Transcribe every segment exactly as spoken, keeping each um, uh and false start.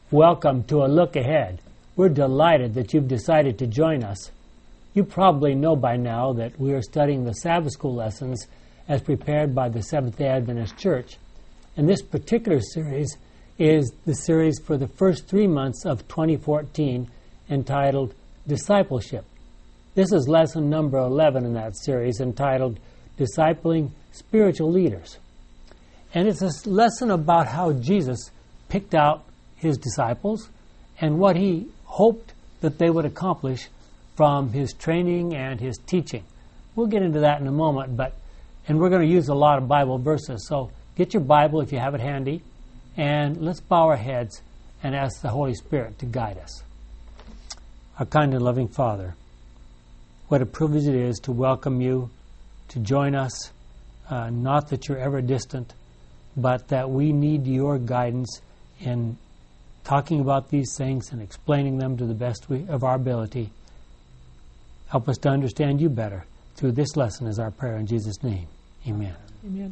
Welcome to A Look Ahead. We're delighted that you've decided to join us. You probably know by now that we are studying the Sabbath School lessons as prepared by the Seventh-day Adventist Church. And this particular series is the series for the first three months of twenty fourteen entitled Discipleship. This is lesson number eleven in that series entitled Discipling Spiritual Leaders. And it's a lesson about how Jesus picked out his disciples and what he hoped that they would accomplish from his training and his teaching. We'll get into that in a moment, but and we're going to use a lot of Bible verses. So get your Bible if you have it handy, and let's bow our heads and ask the Holy Spirit to guide us. Our kind and loving Father, what a privilege it is to welcome you, to join us, uh, not that you're ever distant, but that we need your guidance in talking about these things and explaining them to the best we, of our ability. Help us to understand you better through this lesson is our prayer in Jesus' name. Amen. Amen.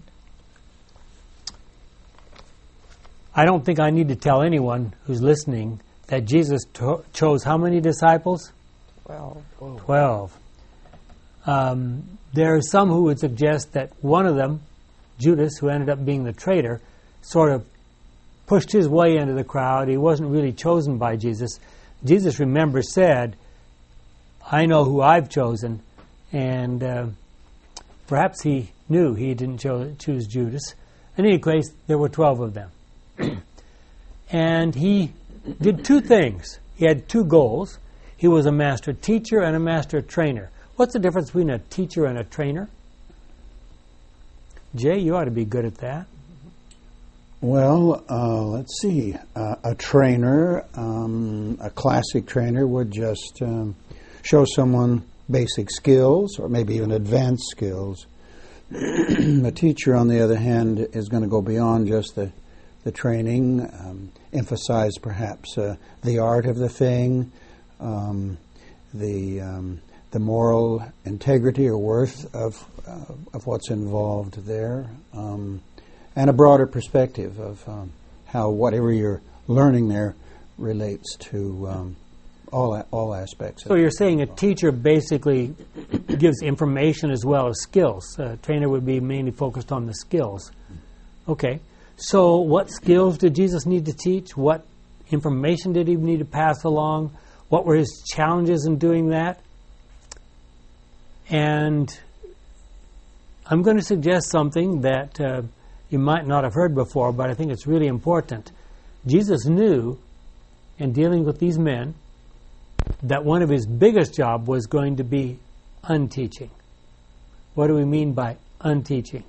I don't think I need to tell anyone who's listening that Jesus to- chose how many disciples? Twelve. Whoa. Twelve. Um, there are some who would suggest that one of them, Judas, who ended up being the traitor, sort of pushed his way into the crowd. He wasn't really chosen by Jesus. Jesus, remember, said, I know who I've chosen. And uh, perhaps he knew he didn't cho- choose Judas. In any case, there were twelve of them. And he did two things. He had two goals. He was a master teacher and a master trainer. What's the difference between a teacher and a trainer? Jay, you ought to be good at that. Well, uh, let's see. Uh, a trainer, um, a classic trainer, would just um, show someone basic skills or maybe even advanced skills. A teacher, on the other hand, is going to go beyond just the, the training, um, emphasize perhaps uh, the art of the thing, um, the um, the moral integrity or worth of uh, of what's involved there. Um, And a broader perspective of um, how whatever you're learning there relates to um, all a- all aspects. So you're saying a teacher basically gives information as well as skills. A trainer would be mainly focused on the skills. Okay. So what skills did Jesus need to teach? What information did he need to pass along? What were his challenges in doing that? And I'm going to suggest something that Uh, you might not have heard before, but I think it's really important. Jesus knew, in dealing with these men, that one of his biggest jobs was going to be unteaching. What do we mean by unteaching?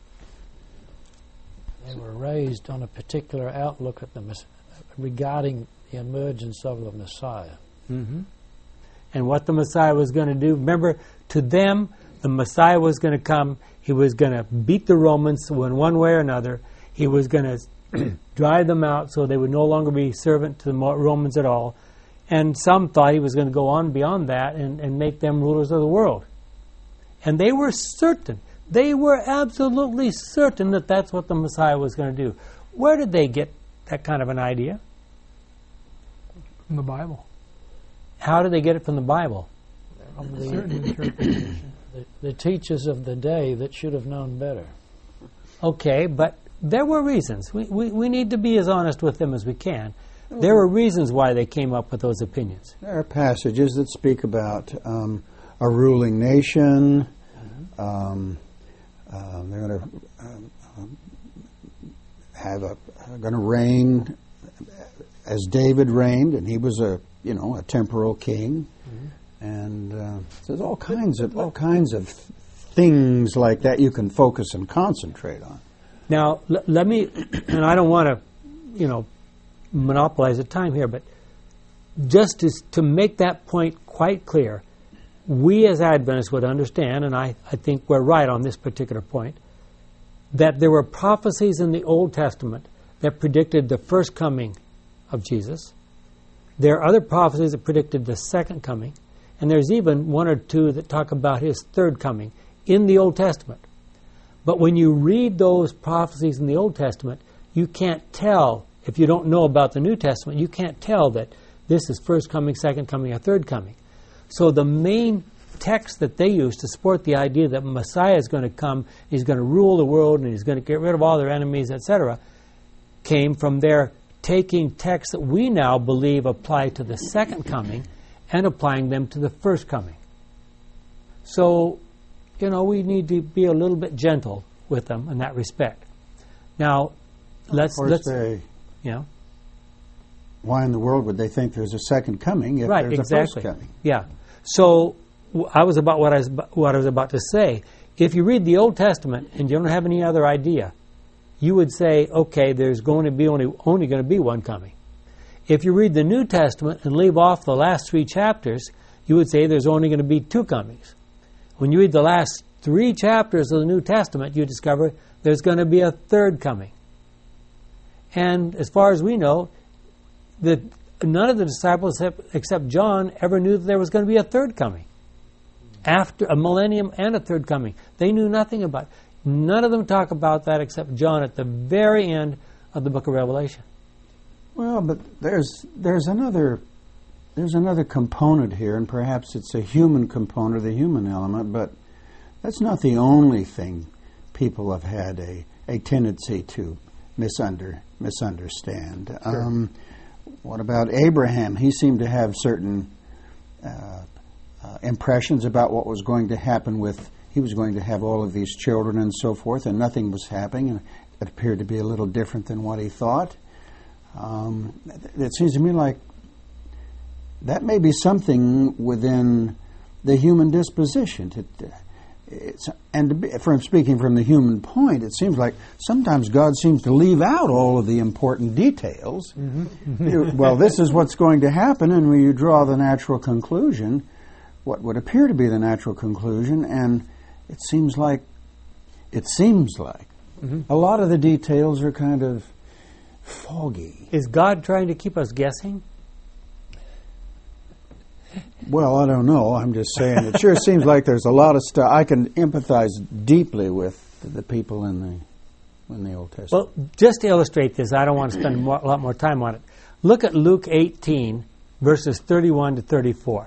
They were raised on a particular outlook at the regarding the emergence of the Messiah. Mm-hmm. And what the Messiah was going to do. Remember, to them, the Messiah was going to come. He was going to beat the Romans in one way or another. He was going to drive them out so they would no longer be servant to the Romans at all. And some thought he was going to go on beyond that and, and make them rulers of the world. And they were certain. They were absolutely certain that that's what the Messiah was going to do. Where did they get that kind of an idea? From the Bible. How did they get it from the Bible? From the, Certain interpretation. the, the teachers of the day that should have known better. Okay, but there were reasons. We, we, we need to be as honest with them as we can. There were reasons why they came up with those opinions. There are passages that speak about um, a ruling nation. Mm-hmm. um, uh, they're going to um, have a going to reign as David reigned, and he was a you know a temporal king. Mm-hmm. And uh, there's all kinds of all kinds of things like that you can focus and concentrate on. Now, l- let me, and I don't want to, you know, monopolize the time here, but just to, to make that point quite clear, we as Adventists would understand, and I, I think we're right on this particular point, that there were prophecies in the Old Testament that predicted the first coming of Jesus. There are other prophecies that predicted the second coming. And there's even one or two that talk about his third coming in the Old Testament. But when you read those prophecies in the Old Testament, you can't tell if you don't know about the New Testament, you can't tell that this is first coming, second coming, or third coming. So the main text that they use to support the idea that Messiah is going to come, he's going to rule the world, and he's going to get rid of all their enemies, et cetera, came from their taking texts that we now believe apply to the second coming and applying them to the first coming. So, you know, we need to be a little bit gentle with them in that respect. Now, let's... Of course, let's they, you know, why in the world would they think there's a second coming if right, there's exactly. a first coming? Yeah. So w- I was about what I was what I was about to say. If you read the Old Testament and you don't have any other idea, you would say, okay, there's going to be only only going to be one coming. If you read the New Testament and leave off the last three chapters, you would say there's only going to be two comings. When you read the last three chapters of the New Testament, you discover there's going to be a third coming. And as far as we know, the, none of the disciples except, except John ever knew that there was going to be a third coming. After a millennium and a third coming. They knew nothing about it. None of them talk about that except John at the very end of the book of Revelation. Well, but there's there's another there's another component here, and perhaps it's a human component, the human element, but that's not the only thing people have had a, a tendency to misunder, misunderstand. Sure. Um, what about Abraham? He seemed to have certain uh, uh, impressions about what was going to happen with, he was going to have all of these children and so forth, and nothing was happening, and it appeared to be a little different than what he thought. Um, it seems to me like that may be something within the human disposition. To, it's, and to be, from speaking from the human point, it seems like sometimes God seems to leave out all of the important details. Mm-hmm. You, well, this is what's going to happen, and when you draw the natural conclusion, what would appear to be the natural conclusion, and it seems like, it seems like, mm-hmm. a lot of the details are kind of foggy. Is God trying to keep us guessing? Well, I don't know. I'm just saying it sure seems like there's a lot of stuff. I can empathize deeply with the people in the in the Old Testament. Well, just to illustrate this, I don't want to spend more, a lot more time on it. Look at Luke eighteen, verses thirty-one to thirty-four.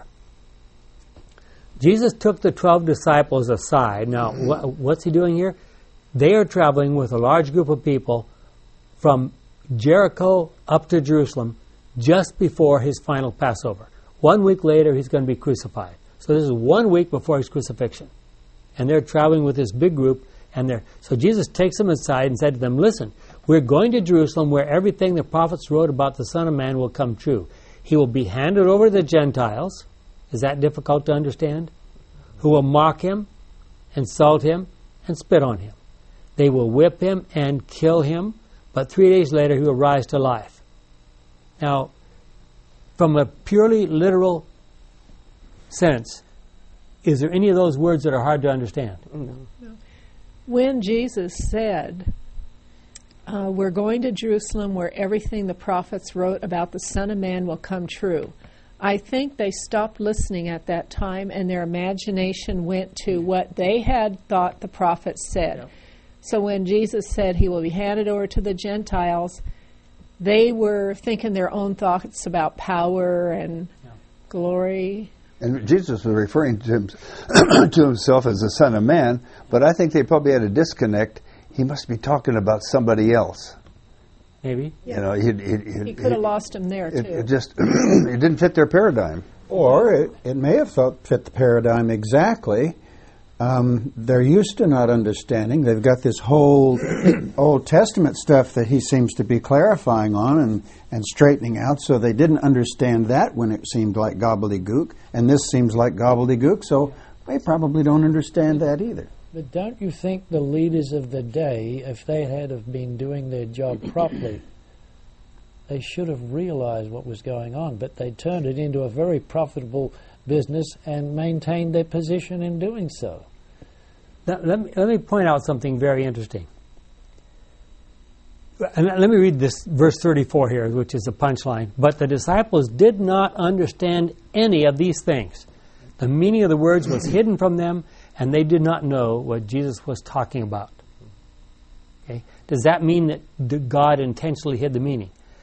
Jesus took the twelve disciples aside. Now, wh- what's he doing here? They are traveling with a large group of people from Jericho up to Jerusalem just before his final Passover. One week later, he's going to be crucified. So this is one week before his crucifixion. And they're traveling with this big group. And they're, so Jesus takes them aside and said to them, listen, we're going to Jerusalem where everything the prophets wrote about the Son of Man will come true. He will be handed over to the Gentiles. Is that difficult to understand? Who will mock him, insult him, and spit on him. They will whip him and kill him, but three days later he will rise to life. Now, from a purely literal sense, is there any of those words that are hard to understand? No. When Jesus said, uh, we're going to Jerusalem where everything the prophets wrote about the Son of Man will come true, I think they stopped listening at that time and their imagination went to what they had thought the prophets said. Yeah. So when Jesus said he will be handed over to the Gentiles, they were thinking their own thoughts about power and yeah. glory. And Jesus was referring to, him, to himself as the Son of Man, but I think they probably had a disconnect. He must be talking about somebody else. Maybe. Yeah. You know, he, he, he could have lost him there, it, too. It just it didn't fit their paradigm. Or it, it may have felt, fit the paradigm exactly. Um, they're used to not understanding. They've got this whole Old Testament stuff that he seems to be clarifying on and, and straightening out, so they didn't understand that when it seemed like gobbledygook, and this seems like gobbledygook, so they probably don't understand that either. But don't you think the leaders of the day, if they had have been doing their job properly, they should have realized what was going on, but they turned it into a very profitable business and maintained their position in doing so. Now, let me, let me point out something very interesting. And let me read this verse thirty-four here, which is the punchline. But the disciples did not understand any of these things. The meaning of the words was hidden from them, and they did not know what Jesus was talking about. Okay? Does that mean that God intentionally hid the meaning?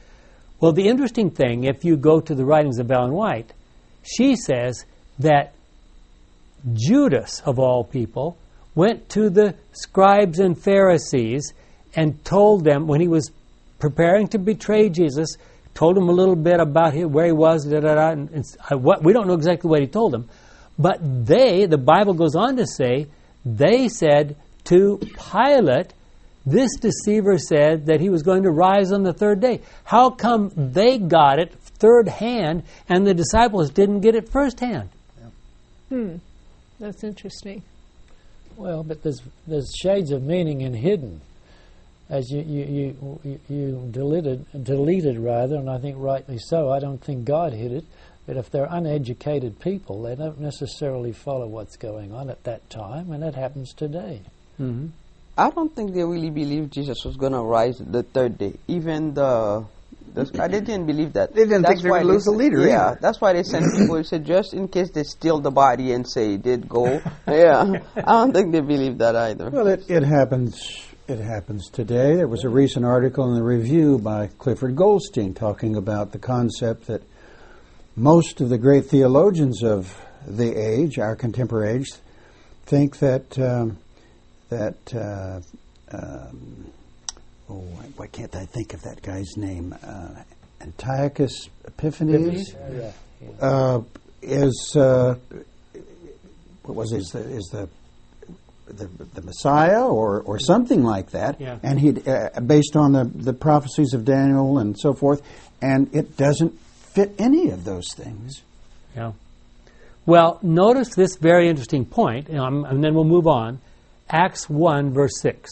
Well, the interesting thing, if you go to the writings of Ellen White, she says that Judas, of all people, went to the scribes and Pharisees and told them, when he was preparing to betray Jesus, told them a little bit about him, where he was, da, da, da, and, and uh, what, we don't know exactly what he told them. But they, the Bible goes on to say, they said to Pilate, this deceiver said that he was going to rise on the third day. How come they got it third hand and the disciples didn't get it first hand? Hmm. That's interesting. Well, but there's there's shades of meaning in hidden, as you you you, you deleted deleted rather, and I think rightly so. I don't think God hid it, but if they're uneducated people, they don't necessarily follow what's going on at that time, and it happens today. Mm-hmm. I don't think they really believed Jesus was going to rise the third day. Even the, the they didn't believe that. They didn't that's think they would lose a leader. Yeah, either. That's why they sent people who said just in case they steal the body and say it did go. Yeah, I don't think they believed that either. Well, it, it happens. It happens today. There was a recent article in the Review by Clifford Goldstein talking about the concept that most of the great theologians of the age, our contemporary age, think that. Um, that, uh, um, oh, why, why can't I think of that guy's name? Uh, Antiochus Epiphanes Yeah, yeah. uh, is, uh, what was it, is the, is the, the, the Messiah or, or something like that, Yeah. and he uh, based on the, the prophecies of Daniel and so forth, and it doesn't fit any of those things. Yeah. Well, notice this very interesting point, um, and then we'll move on. Acts one, verse six.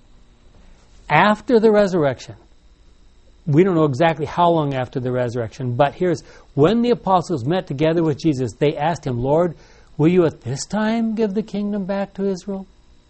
After the resurrection, we don't know exactly how long after the resurrection, but here's, when the apostles met together with Jesus, they asked him, Lord, will you at this time give the kingdom back to Israel?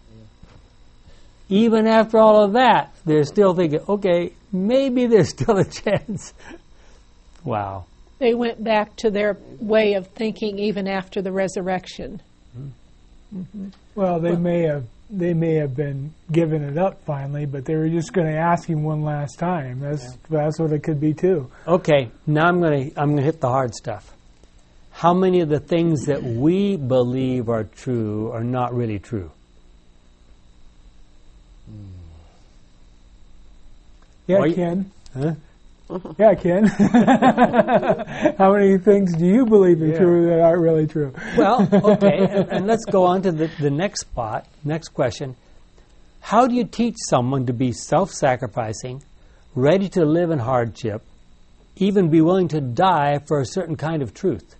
Yeah. Even after all of that, they're still thinking, okay, maybe there's still a chance. Wow. They went back to their way of thinking even after the resurrection. Mm-hmm. Mm-hmm. Well, they may have they may have been giving it up finally, but they were just going to ask him one last time. That's yeah. that's what it could be too. Okay, now I'm going to I'm going to hit the hard stuff. How many of the things that we believe are true are not really true? Yeah, Why- Ken. Huh? Yeah, Ken. How many things do you believe are Yeah. true that aren't really true? Well, okay, and, and let's go on to the, the next spot, next question. How do you teach someone to be self-sacrificing, ready to live in hardship, even be willing to die for a certain kind of truth?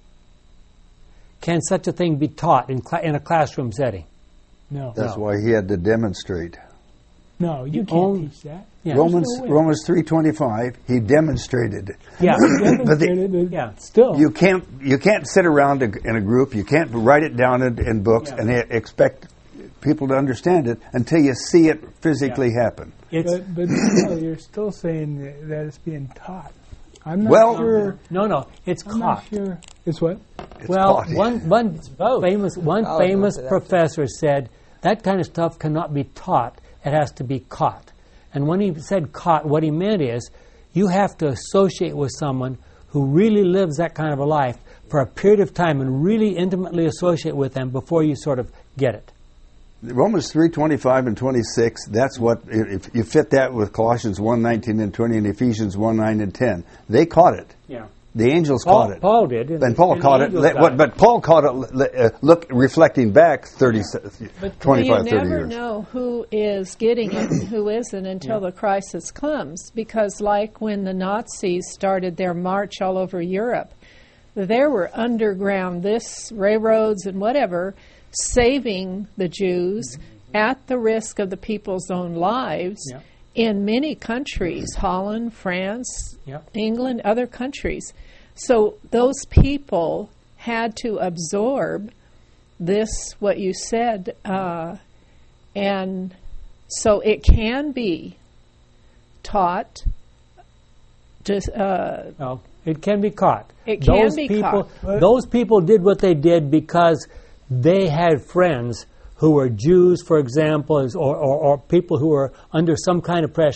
Can such a thing be taught in, cl- in a classroom setting? No. That's No. why he had to demonstrate. No, you can't Only- teach that. Yeah. Romans no way. Romans three twenty five. He demonstrated it. Yeah. But the- Demonstrated it Yeah. Still. You can't you can't sit around a, in a group. You can't write it down in, in books Yeah. and e- expect people to understand it until you see it physically happen. It's, But, but still, you're still saying that, that it's being taught. I'm not Well- sure. no, no, it's I'm caught. not sure. It's what? It's Well, taught. one one famous one I'll famous go to that. professor said that kind of stuff cannot be taught; it has to be caught. And when he said caught, what he meant is you have to associate with someone who really lives that kind of a life for a period of time and really intimately associate with them before you sort of get it. Romans three twenty five and twenty six. That's what if you fit that with Colossians one nineteen and twenty and Ephesians one nine and ten. They caught it. Yeah. The angels Paul, caught it. Paul did. And Paul the caught it. angels Let- got what- it. But Paul caught it. Uh, look, reflecting back thirty, But twenty-five, you thirty never years. know who is getting it and who isn't until the crisis comes. Because like when the Nazis started their march all over Europe, there were underground, this, railroads and whatever, saving the Jews at the risk of the people's own lives Yeah. in many countries, Holland, France, Yeah. England, other countries. So those people had to absorb this, what you said, uh, and so it can be taught. Just, uh, No, it can be caught. It can those be people, caught. Those people did what they did because they had friends who were Jews, for example, or, or, or people who were under some kind of pressure,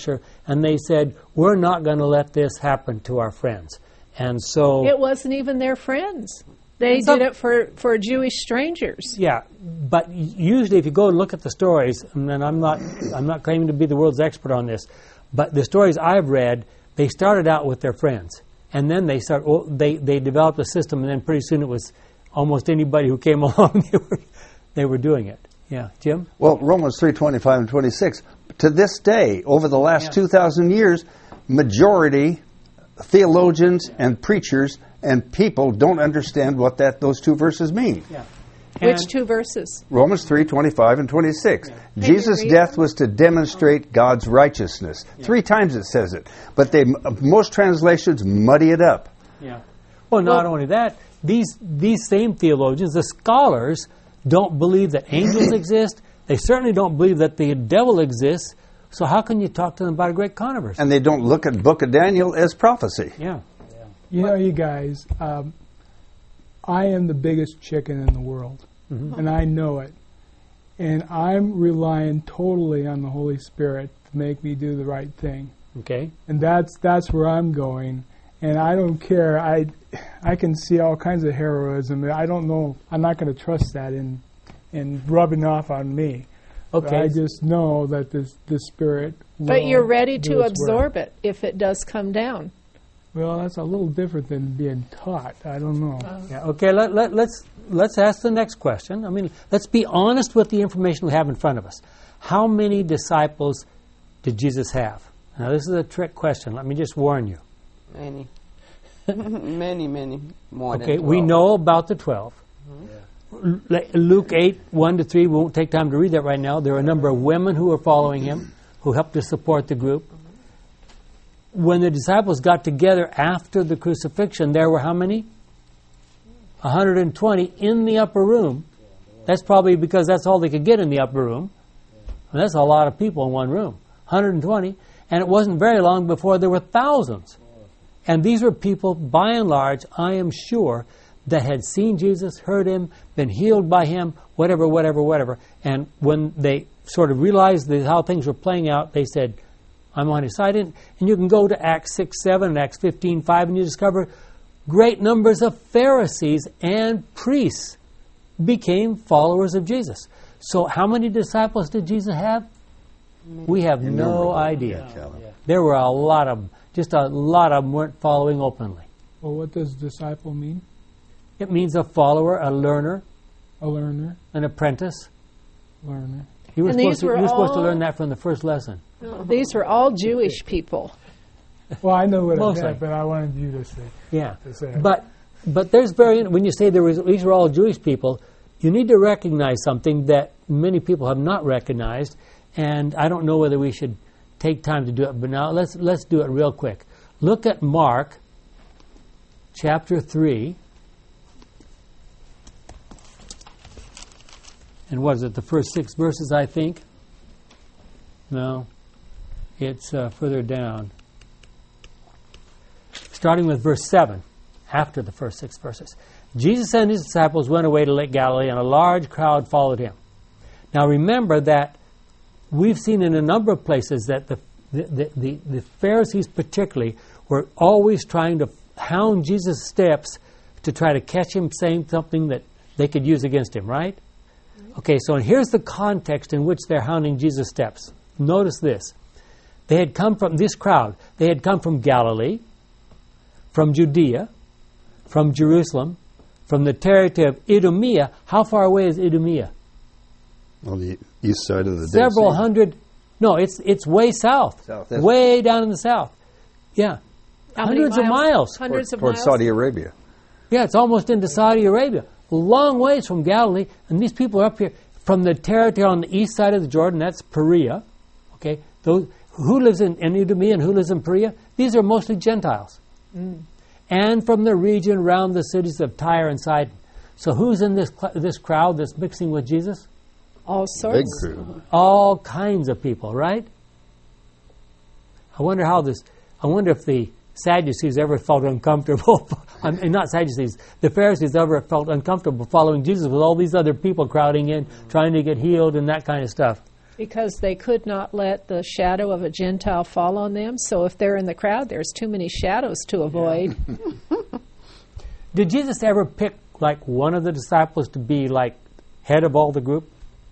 and they said, we're not going to let this happen to our friends. And so... It wasn't even their friends. They So- did it for, for Jewish strangers. Yeah, but usually if you go and look at the stories, and then I'm not, I'm not claiming to be the world's expert on this, but the stories I've read, they started out with their friends. And then they start. Well, they, they developed a system, and then pretty soon it was almost anybody who came along, they were, they were doing it. Yeah, Jim? Well, Romans three twenty-five and twenty-six. To this day, over the last Yeah. two thousand years, majority theologians and preachers and people don't understand what that those two verses mean. Yeah. Which two verses? Romans three twenty-five and twenty-six. Can Jesus' you read death them? was to demonstrate God's righteousness. Three times it says it, but they most translations muddy it up. Yeah. Well, not only that, these these same theologians, the scholars, don't believe that angels exist. They certainly don't believe that the devil exists. So how can you talk to them about a great controversy? And they don't look at Book of Daniel as prophecy. Yeah. You know, you guys, um, I am the biggest chicken in the world, and I know it. And I'm relying totally on the Holy Spirit to make me do the right thing. Okay. And that's that's where I'm going. And I don't care. I I can see all kinds of heroism. I don't know. I'm not going to trust that in in rubbing off on me. But Okay. I just know that this the Spirit. But will you're ready do to its work. absorb it if it does come down. Well, that's a little different than being taught. I don't know. Yeah, okay, let, let, let's, let's ask the next question. I mean, let's be honest with the information we have in front of us. How many disciples did Jesus have? Now, this is a trick question. Let me just warn you. Many. many, many more Okay, than we twelve. know about the twelve. L- Luke eight, one to three, we won't take time to read that right now. There are a number of women who were following him, who helped to support the group. When the disciples got together after the crucifixion, there were how many? one hundred twenty in the upper room. That's probably because that's all they could get in the upper room. And that's a lot of people in one room. one hundred twenty. And it wasn't very long before there were thousands. And these were people, by and large, I am sure, that had seen Jesus, heard him, been healed by him, whatever, whatever, whatever. And when they sort of realized that how things were playing out, they said, I'm on his side. And you can go to Acts six, seven and Acts fifteen, five, and you discover great numbers of Pharisees and priests became followers of Jesus. So how many disciples did Jesus have? We have no idea. There were a lot of them. Just a lot of them weren't following openly. Well, what does disciple mean? It means a follower, a learner, A learner, an apprentice. learner. You were, And supposed these to, were you were supposed to all- learn that from the first lesson. These were all Jewish people. Well, I know what it Mostly. meant, but I wanted you to say. Yeah. To say it. But but there's very when you say there was these were all Jewish people, you need to recognize something that many people have not recognized, and I don't know whether we should take time to do it, but now let's let's do it real quick. Look at Mark chapter three. And what is it, the first six verses, I think? No. It's uh, further down. Starting with verse seven, after the first six verses. Jesus and his disciples went away to Lake Galilee, and a large crowd followed him. Now remember that we've seen in a number of places that the, the, the, the, the Pharisees particularly were always trying to hound Jesus' steps to try to catch him saying something that they could use against him, right? Okay, so here's the context in which they're hounding Jesus' steps. Notice this. They had come from, this crowd, they had come from Galilee, from Judea, from Jerusalem, from the territory of Idumea. How far away is Idumea? On the east side of the Dead Several Sea. hundred, no, it's it's way south. South, that's- way down in the south. Yeah. How many Hundreds of miles. Hundreds of Towards miles. Saudi Arabia. Yeah, it's almost into Saudi Arabia. A long ways from Galilee, and these people are up here from the territory on the east side of the Jordan. That's Perea. Okay, those who lives in, in Idumea and who lives in Perea? These are mostly Gentiles, Mm. and from the region around the cities of Tyre and Sidon. So who's in this cl- this crowd that's mixing with Jesus? All Big sorts. crew. All kinds of people, right? I wonder how this. I wonder if the Sadducees ever felt uncomfortable. I mean, not Sadducees. The Pharisees ever felt uncomfortable following Jesus with all these other people crowding in, trying to get healed and that kind of stuff. Because they could not let the shadow of a Gentile fall on them. So if they're in the crowd, there's too many shadows to avoid. Did Jesus ever pick like one of the disciples to be like head of all the group?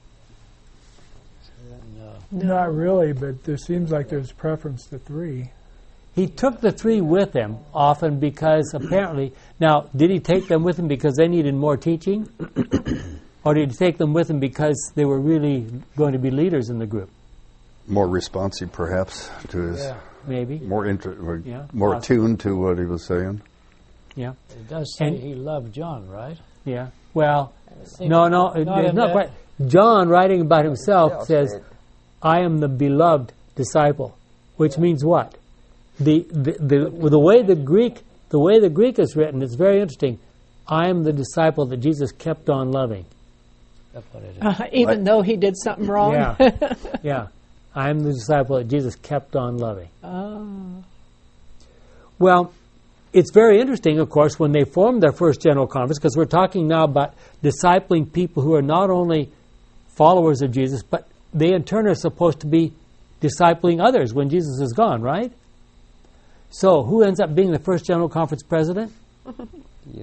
Not really, but there seems like there's preference to three. He took the three with him often because apparently, now, did he take them with him because they needed more teaching? Or did he take them with him because they were really going to be leaders in the group? More responsive, perhaps, to his... Yeah. Maybe. More inter- Yeah, more possibly. attuned to what he was saying. Yeah. It does say And- he loved John, right? Yeah. Well, think no, no, it- not it's in not that- quite. John, writing about himself, Yeah, says, said- I am the beloved disciple, which means what? The, the the the way the Greek the way the Greek is written, it's very interesting. I am the disciple that Jesus kept on loving. That's what it is. Uh, even Right. though he did something wrong. Yeah, yeah. I am the disciple that Jesus kept on loving. Oh. Well, it's very interesting, of course, when they formed their first general conference, because we're talking now about discipling people who are not only followers of Jesus, but they in turn are supposed to be discipling others when Jesus is gone, right? So, who ends up being the first general conference president? Yeah.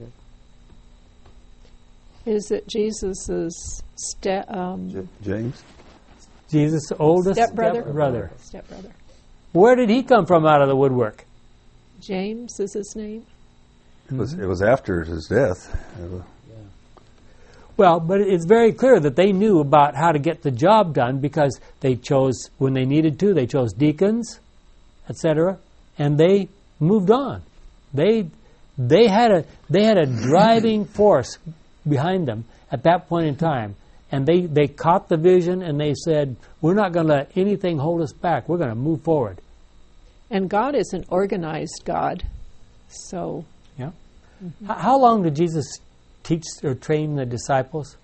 Is it Jesus' ste- um, J- James? Jesus' oldest stepbrother? stepbrother. Stepbrother. Where did he come from out of the woodwork? James is his name. It was, it was after his death. It was- Well, but it's very clear that they knew about how to get the job done because they chose, when they needed to, they chose deacons, et cetera, and they moved on. They they had a they had a driving force behind them at that point in time, and they, they caught the vision and they said, we're not going to let anything hold us back. We're going to move forward. And God is an organized God. So Yeah. H- how long did Jesus teach or train the disciples?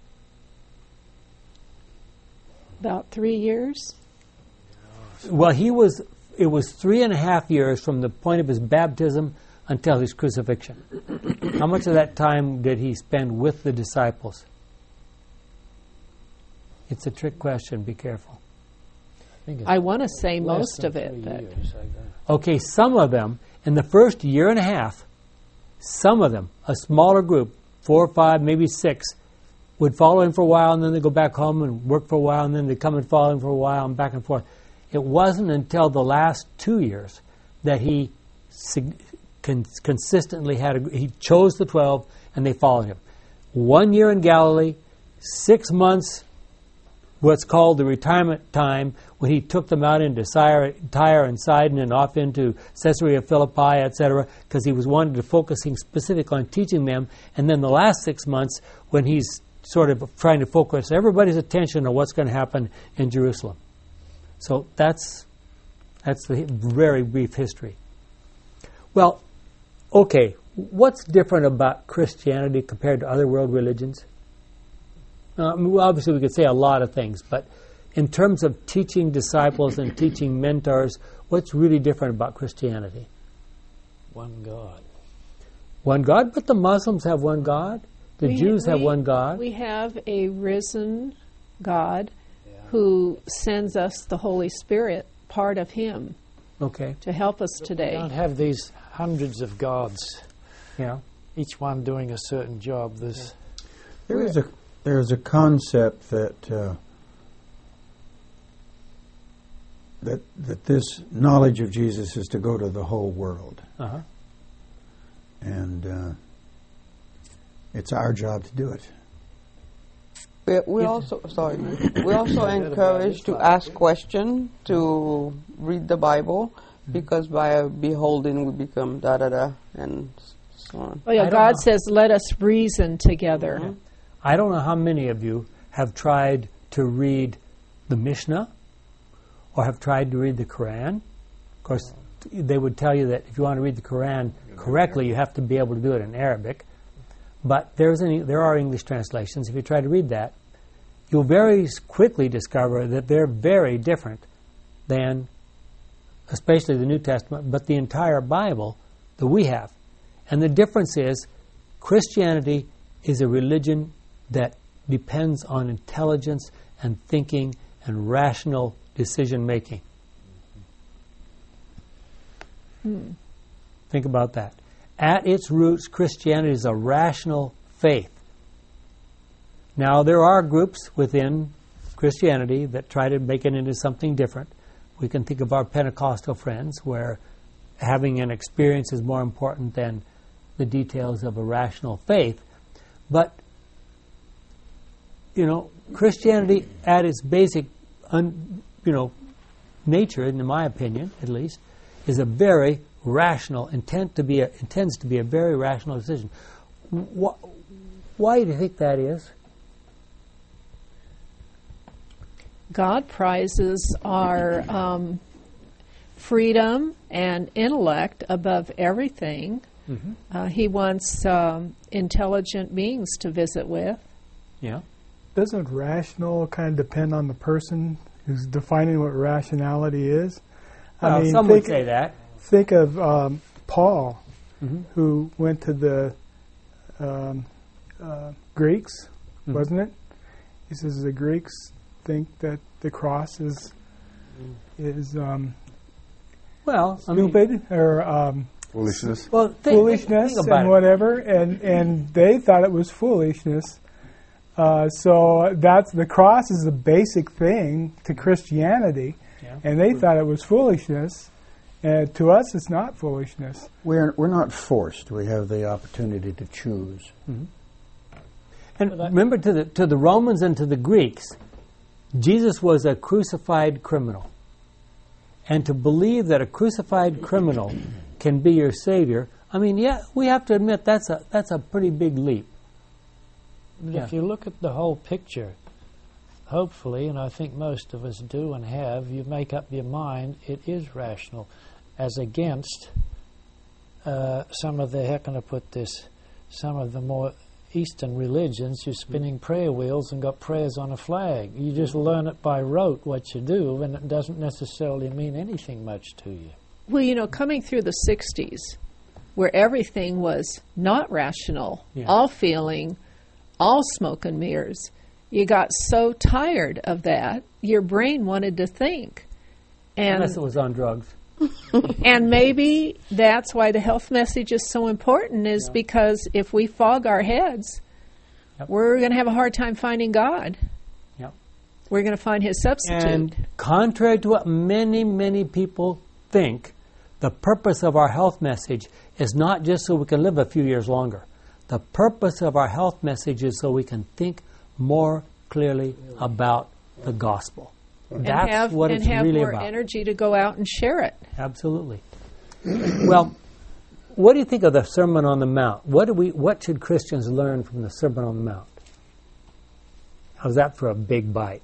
about three years. Well, he was. It was three and a half years from the point of his baptism until his crucifixion. How much of that time did he spend with the disciples? It's a trick question. Be careful. I, think it's I want to say less most than of it, three but years, I guess. Okay, some of them in the first year and a half, some of them, a smaller group, four or five, maybe six, would follow him for a while and then they'd go back home and work for a while and then they'd come and follow him for a while and back and forth. It wasn't until the last two years that he sig- con- consistently had a, he chose the twelve and they followed him. One year in Galilee, six months, what's called the retirement time, when he took them out into Tyre, Tyre and Sidon and off into Caesarea Philippi, et cetera, because he was wanted to focusing specifically on teaching them. And then the last six months when he's sort of trying to focus everybody's attention on what's going to happen in Jerusalem. So that's that's the very brief history. Well, okay, what's different about Christianity compared to other world religions? Uh, well, obviously, we could say a lot of things, but in terms of teaching disciples and teaching mentors, what's really different about Christianity? One God. One God, but the Muslims have one God. The we- Jews have we- one God. We have a risen God who sends us the Holy Spirit, part of Him, Okay, to help us We today. don't have these hundreds of gods, yeah. each one doing a certain job. This There is a there is a concept that uh, that that this knowledge of Jesus is to go to the whole world, Uh-huh. and uh, it's our job to do it. We, we also sorry. We also encourage to ask questions, to read the Bible, because by beholding we become da da da and so on. Oh, yeah, I don't God know. says, let us reason together. I don't know how many of you have tried to read the Mishnah or have tried to read the Quran. Of course, they would tell you that if you want to read the Quran correctly, you have to be able to do it in Arabic. But there's an, there are English translations. If you try to read that, you'll very quickly discover that they're very different than, especially the New Testament, but the entire Bible that we have. And the difference is, Christianity is a religion that depends on intelligence and thinking and rational decision making. Hmm. Think about that. At its roots, Christianity is a rational faith. Now, there are groups within Christianity that try to make it into something different. We can think of our Pentecostal friends, where having an experience is more important than the details of a rational faith. But, you know, Christianity at its basic, un, you know, nature, in my opinion at least, is a very rational, intent to be a, intends to be a very rational decision. Wh- why do you think that is? God prizes our um, freedom and intellect above everything. Mm-hmm. Uh, he wants um, intelligent beings to visit with. Yeah. Doesn't rational kind of depend on the person who's defining what rationality is? Well, I mean, some think, would say that. Think of um, Paul, Mm-hmm. who went to the um, uh, Greeks, Mhm. wasn't it? He says the Greeks think that the cross is is um, Well, I mean, stupid or um, Foolishness. well, think, foolishness think about and it. whatever, and and they thought it was foolishness. Uh, so that's the cross is the basic thing to Christianity, Yeah. and they thought it was foolishness. And to us, it's not foolishness. We're, we're not forced. We have the opportunity to choose. And remember, to the to the Romans and to the Greeks, Jesus was a crucified criminal. And to believe that a crucified criminal can be your Savior, I mean, yeah, we have to admit that's a that's a pretty big leap. But Yeah. if you look at the whole picture, hopefully, and I think most of us do and have, you make up your mind it is rational, as against uh, some of the, how can I put this, some of the more Eastern religions, you're spinning prayer wheels and got prayers on a flag. You just learn it by rote what you do, and it doesn't necessarily mean anything much to you. Well, you know, coming through the sixties, where everything was not rational, Yeah. all feeling, all smoke and mirrors, you got so tired of that, your brain wanted to think. And Unless it was on drugs. and maybe that's why the health message is so important, is Yeah. because if we fog our heads, Yep. we're going to have a hard time finding God. Yep. We're going to find His substitute. And contrary to what many, many people think, the purpose of our health message is not just so we can live a few years longer. The purpose of our health message is so we can think more clearly about the gospel. and That's have, what and it's have really more about. energy to go out and share it. Absolutely. Well, what do you think of the Sermon on the Mount? What do we? What should Christians learn from the Sermon on the Mount? How's that for a big bite?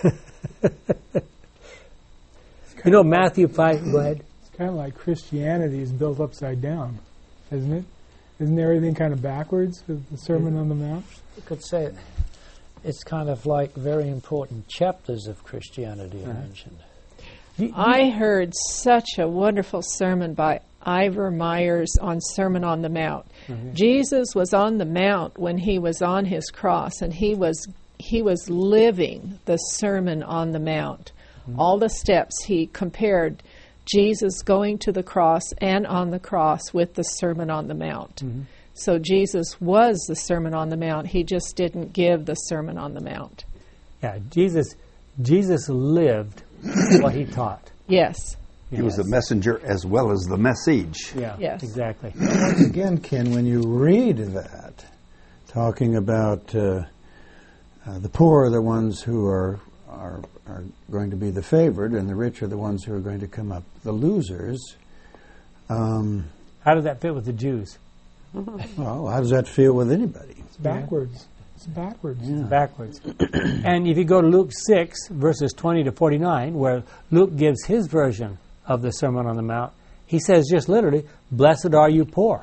You know, Matthew five. Go ahead. It's kind of like Christianity is built upside down, isn't it? Isn't everything kind of backwards with the Sermon on the Mount? You could say it's kind of like very important chapters of Christianity are mentioned. I heard such a wonderful sermon by Ivor Myers on Sermon on the Mount. Mm-hmm. Jesus was on the Mount when He was on His cross, and He was He was living the Sermon on the Mount. Mm-hmm. All the steps He compared Jesus going to the cross and on the cross with the Sermon on the Mount. Mm-hmm. So Jesus was the Sermon on the Mount. He just didn't give the Sermon on the Mount. Yeah, Jesus. Jesus lived what He taught. Yes. He was the messenger as well as the message. Yeah. Yes. Exactly. Once again, Ken, when you read that, talking about uh, uh, the poor are the ones who are, are are going to be the favored, and the rich are the ones who are going to come up the losers. Um, How does that fit with the Jews? well, how does that feel with anybody? It's backwards. It's backwards. Yeah. Backwards. And if you go to Luke six, verses twenty to forty-nine, where Luke gives his version of the Sermon on the Mount, he says just literally, "Blessed are you poor."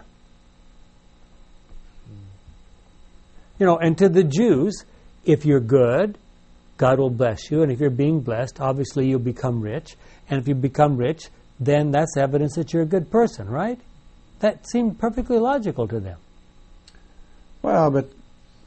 You know, and to the Jews, if you're good, God will bless you. And if you're being blessed, obviously you'll become rich. And if you become rich, then that's evidence that you're a good person, right? That seemed perfectly logical to them. Well, but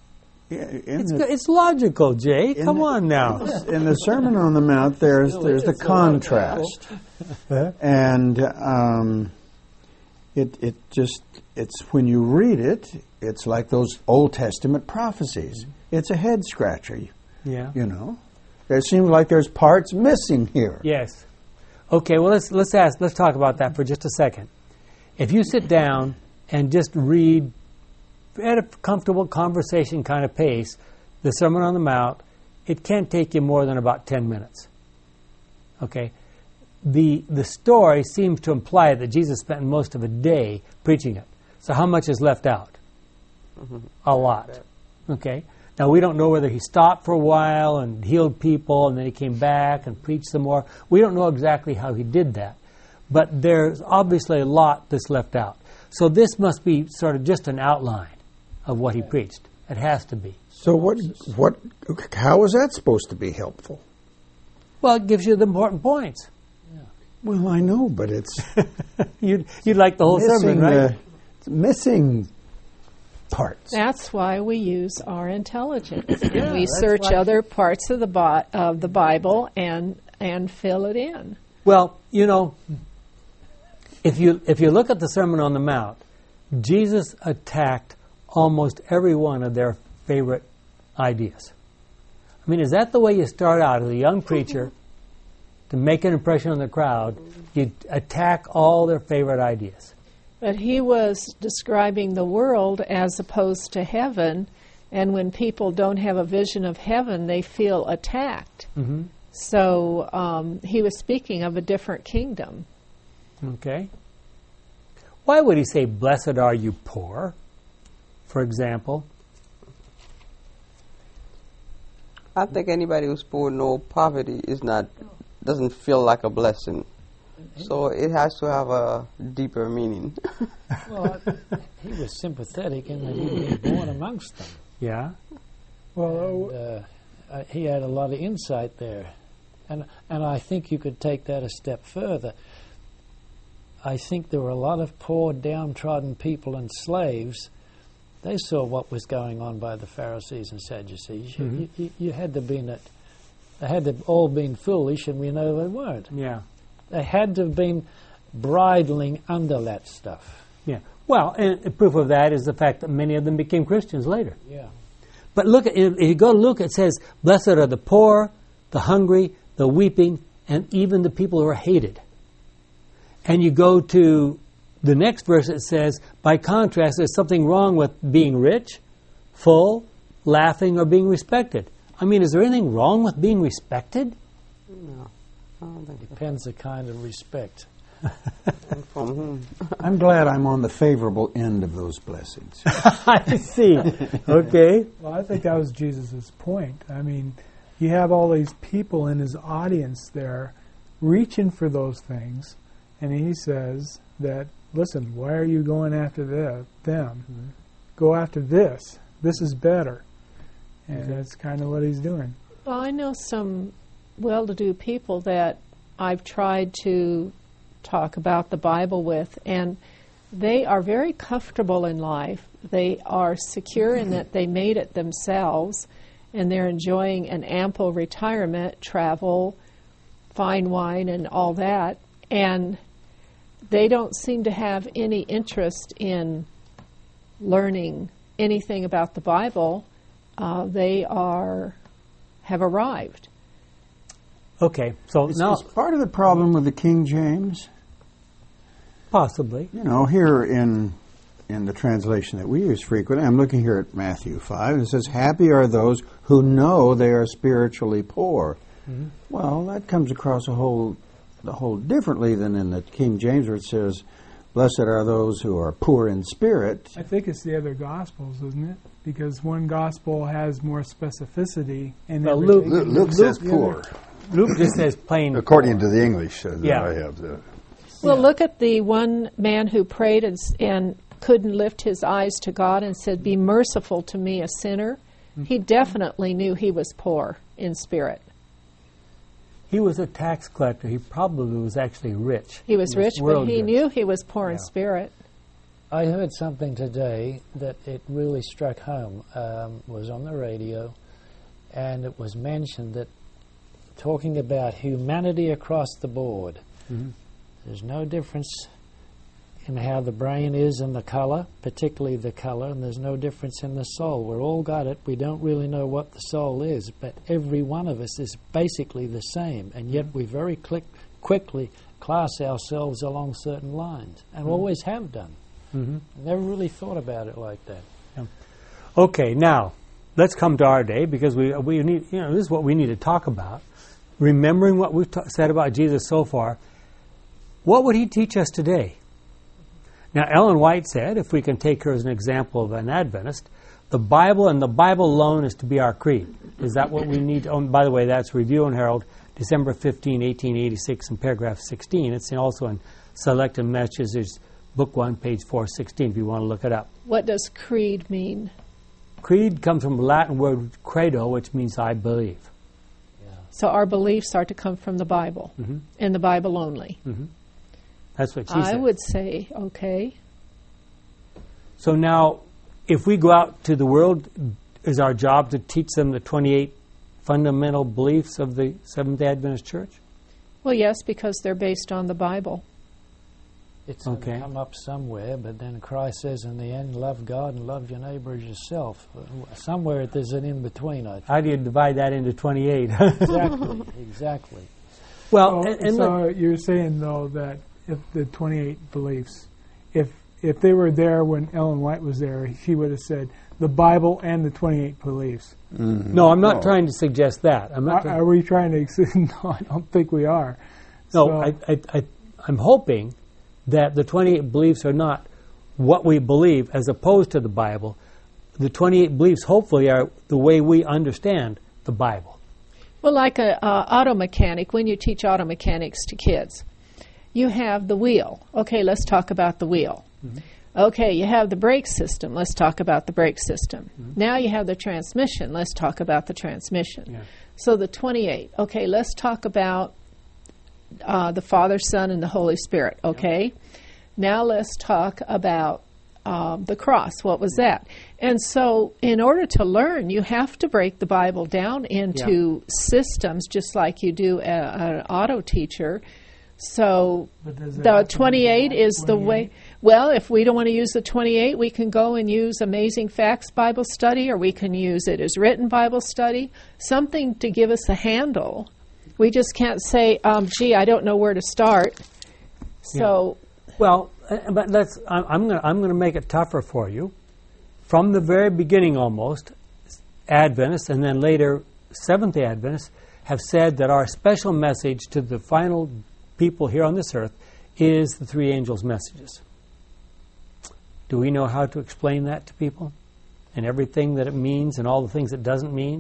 in It's, the, go- it's logical, Jay. in Come the- on now. in the Sermon on the Mount, there's there's the contrast, and um, it it just it's when you read it, it's like those Old Testament prophecies. It's a head scratcher, Yeah. you know. It seems like there's parts missing here. Yes. Okay. Well, let's let's ask. Let's talk about that for just a second. If you sit down and just read at a comfortable conversation kind of pace, the Sermon on the Mount, it can't take you more than about ten minutes. Okay? The the story seems to imply that Jesus spent most of a day preaching it. So how much is left out? Mm-hmm. A lot. Okay? Now, we don't know whether he stopped for a while and healed people and then he came back and preached some more. We don't know exactly how he did that. But there's obviously a lot that's left out. So this must be sort of just an outline of what he preached. It has to be. So what what how is that supposed to be helpful? Well, it gives you the important points. Well, I know, but it's you'd, you'd like the whole missing sermon, right? the- it's missing parts. That's why we use our intelligence. And we that's search why- other parts of the Bi- of the Bible and and fill it in. Well, you know, if you if you look at the Sermon on the Mount, Jesus attacked almost every one of their favorite ideas. I mean, is that the way you start out as a young preacher to make an impression on the crowd? You attack all their favorite ideas. But he was describing the world as opposed to heaven, and when people don't have a vision of heaven, they feel attacked. Mm-hmm. So um, he was speaking of a different kingdom. Okay. Why would he say, "Blessed are you poor," for example? I think anybody who's poor, no poverty is not, doesn't feel like a blessing. So it has to have a deeper meaning. Well, he was sympathetic in that he'd been born amongst them. Yeah. Well, And, uh, uh, he had a lot of insight there. And, and I think you could take that a step further. I think there were a lot of poor, downtrodden people and slaves. They saw what was going on by the Pharisees and Sadducees. Mm-hmm. You, you, you had to been at, they had to have all been foolish, and we know they weren't. Yeah. They had to have been bridling under that stuff. Yeah. Well, and proof of that is the fact that many of them became Christians later. Yeah. But look, at, if you go to Luke, it says, "Blessed are the poor, the hungry, the weeping, and even the people who are hated." And you go to the next verse, it says, by contrast, there's something wrong with being rich, full, laughing, or being respected. I mean, is there anything wrong with being respected? No, I don't think so. Depends the kind of respect. From whom? I'm glad I'm on the favorable end of those blessings. I see. Okay. well, I think that was Jesus' point. I mean, you have all these people in his audience there reaching for those things, and he says that, listen, why are you going after the, them? Mm-hmm. Go after this. This is better. And mm-hmm. that's kind of what he's doing. Well, I know some well-to-do people that I've tried to talk about the Bible with, and they are very comfortable in life. They are secure in that they made it themselves, and they're enjoying an ample retirement, travel, fine wine, and all that. And they don't seem to have any interest in learning anything about the Bible. Uh, they are have arrived. Okay. So Is, now, is part of the problem with the King James? possibly. You know, here in in the translation that we use frequently, I'm looking here at Matthew five, and it says, "Happy are those who know they are spiritually poor." Mm-hmm. Well, that comes across a whole a whole differently than in the King James, where it says, "Blessed are those who are poor in spirit." I think it's the other Gospels, isn't it? Because one Gospel has more specificity. And Well, Luke- Luke, Luke says the poor, other- Luke just says plain. according to the English uh, that Yeah. I have. Uh, Well, look at the one man who prayed and, s- and couldn't lift his eyes to God and said, "Be merciful to me, a sinner." Mm-hmm. He definitely knew he was poor in spirit. He was a tax collector. He probably was actually rich. He was He rich, but world he rich. knew he was poor in Yeah. spirit. I heard something today that it really struck home. Um, was on the radio, and it was mentioned that talking about humanity across the board, Mm-hmm. there's no difference in how the brain is and the color, particularly the color, and there's no difference in the soul. We're all got it. We don't really know what the soul is, but every one of us is basically the same, and yet we very click, quickly class ourselves along certain lines, and Mm-hmm. always have done. Mm-hmm. Never really thought about it like that. Yeah. Okay, now let's come to our day, because we we need you know this is what we need to talk about. Remembering what we've ta- said about Jesus so far, what would he teach us today? Now, Ellen White said, if we can take her as an example of an Adventist, the Bible and the Bible alone is to be our creed. Is that what we need to own? By the way, that's Review and Herald, December fifteenth, eighteen eighty-six, in paragraph sixteen. It's also in Selected Messages, Book one, page four sixteen, if you want to look it up. What does creed mean? Creed comes from the Latin word credo, which means I believe. So our beliefs are to come from the Bible, Mm-hmm. and the Bible only. Mm-hmm. That's what she I said. would say, okay. So now, if we go out to the world, is our job to teach them the twenty-eight fundamental beliefs of the Seventh-day Adventist Church? Well, yes, because they're based on the Bible. It's going Okay. to come up somewhere, but then Christ says in the end, love God and love your neighbor as yourself. Uh, Somewhere there's an in-between, I think. How do you divide that into twenty-eight? Exactly, exactly. well, So, and, and so look, you're saying though that if the twenty-eight beliefs, if if they were there when Ellen White was there, she would have said the Bible and the twenty-eight beliefs. Mhm. no, I'm not No. trying to suggest that. I'm not. Are, trying- are we trying to? ex- No, I don't think we are. no, So- I, I, I, I'm hoping that the twenty-eight beliefs are not what we believe as opposed to the Bible. The twenty-eight beliefs, hopefully, are the way we understand the Bible. Well, like a uh, auto mechanic, when you teach auto mechanics to kids, you have the wheel. Okay, let's talk about the wheel. Mm-hmm. Okay, you have the brake system. Let's talk about the brake system. Mm-hmm. Now you have the transmission. Let's talk about the transmission. Yeah. So the twenty-eight. Okay, let's talk about uh, the Father, Son, and the Holy Spirit. Okay, now let's talk about um, the cross. What was that? And so, in order to learn, you have to break the Bible down into systems, just like you do a, an auto teacher. So But does it the have to be twenty-eight that is the way. Well, if we don't want to use the twenty-eight, we can go and use Amazing Facts Bible Study, or we can use it as written Bible study, something to give us a handle. We just can't say, um, gee, I don't know where to start. So, Well, uh, but let's. I'm, I'm going. I'm going to make it tougher for you. From the very beginning, almost, Adventists and then later Seventh-day Adventists have said that our special message to the final people here on this earth is the three angels' messages. Do we know how to explain that to people, and everything that it means, and all the things it doesn't mean?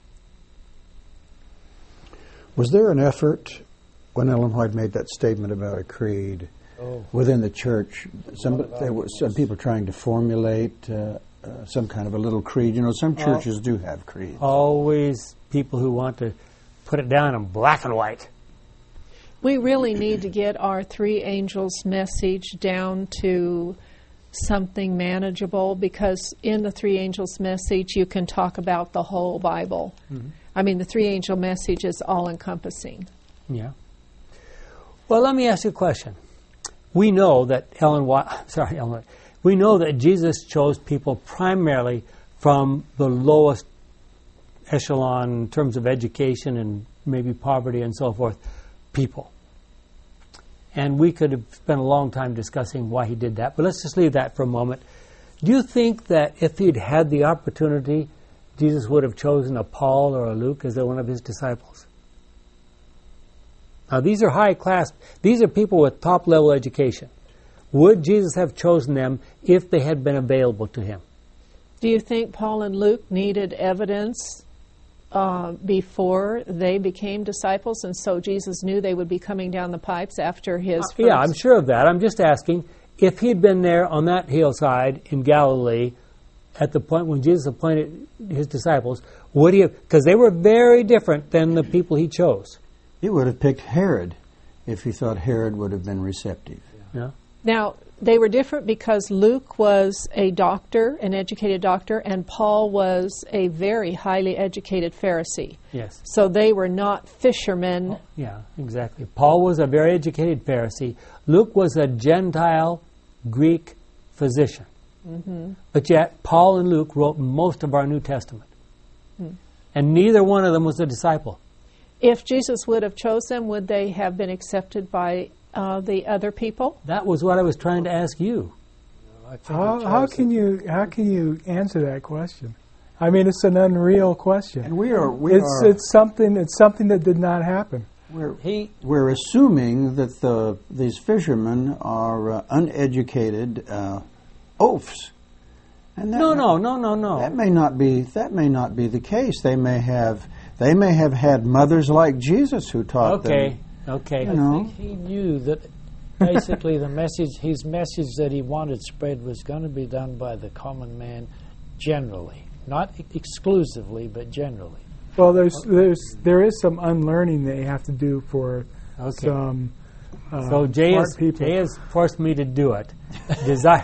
Was there an effort when Ellen White made that statement about a creed Oh. within the church? Some there were some people trying to formulate uh, uh, some kind of a little creed. You know, some churches do have creeds. Always people who want to put it down in black and white. we really need to get our three angels message down to something manageable, because in the three angels message you can talk about the whole Bible. Mm-hmm. I mean, the three angel message is all encompassing. Yeah. Well, let me ask you a question. We know that Ellen White, sorry, Ellen White, we know that Jesus chose people primarily from the lowest echelon in terms of education and maybe poverty and so forth, people. And we could have spent a long time discussing why he did that, but let's just leave that for a moment. Do you think that if he'd had the opportunity, Jesus would have chosen a Paul or a Luke as one of his disciples? Now, these are high class, these are people with top level education. Would Jesus have chosen them if they had been available to him? Do you think Paul and Luke needed evidence uh, before they became disciples, and so Jesus knew they would be coming down the pipes after his first? Yeah, I'm sure of that. I'm just asking, if he'd been there on that hillside in Galilee at the point when Jesus appointed his disciples, would he have, because they were very different than the people he chose. He would have picked Herod if he thought Herod would have been receptive. Yeah. Now, they were different because Luke was a doctor, an educated doctor, and Paul was a very highly educated Pharisee. Yes. So they were not fishermen. Yeah, exactly. Paul was a very educated Pharisee. Luke was a Gentile Greek physician. Mm-hmm. But yet, Paul and Luke wrote most of our New Testament. Mm. And neither one of them was a disciple. If Jesus would have chosen them, would they have been accepted by uh, the other people? That was what I was trying to ask you. How, how can you how can you answer that question? I mean, it's an unreal question. And we are we it's are it's something it's something that did not happen. we're, He we're assuming that the these fishermen are uh, uneducated uh, oafs. And that No, may- no, no, no, no. That may not be that may not be the case. They may have they may have had mothers like Jesus who taught Okay, them. okay. You I know. think he knew that basically the message, his message that he wanted spread was going to be done by the common man generally, not e- exclusively, but generally. Well, there's there's there is some unlearning that you have to do for Okay. some uh, So Jay smart has, people. Jay has forced me to do it. Desire,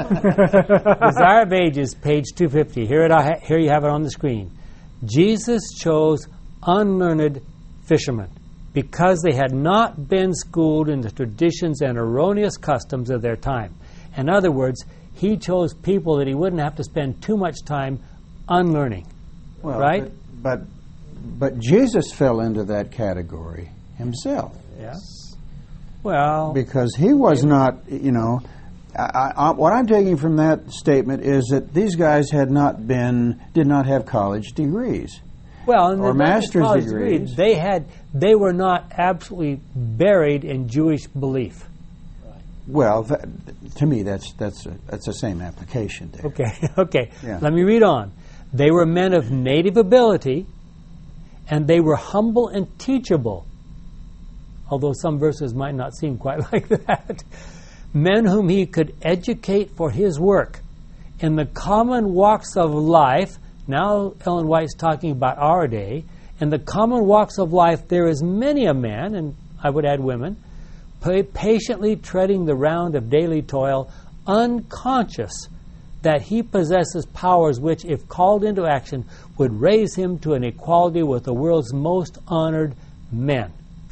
Desire of Ages, page two fifty. Here, it, I ha- here you have it on the screen. Jesus chose unlearned fishermen because they had not been schooled in the traditions and erroneous customs of their time. In other words, he chose people that he wouldn't have to spend too much time unlearning. Well, Right? But, but but Jesus fell into that category himself Yeah. Well, because he was not. You know, I, I, what I'm taking from that statement is that these guys had not been did not have college degrees. well, and or the master's college degrees. degree, they had they were not absolutely buried in Jewish belief. Well, that, to me, that's that's a, that's the same application there. Okay, okay. Yeah. Let me read on. They were men of native ability, and they were humble and teachable, although some verses might not seem quite like that. Men whom he could educate for his work. In the common walks of life, now Ellen White's talking about our day, in the common walks of life there is many a man, and I would add women, pa- patiently treading the round of daily toil, unconscious that he possesses powers which, if called into action, would raise him to an equality with the world's most honored men.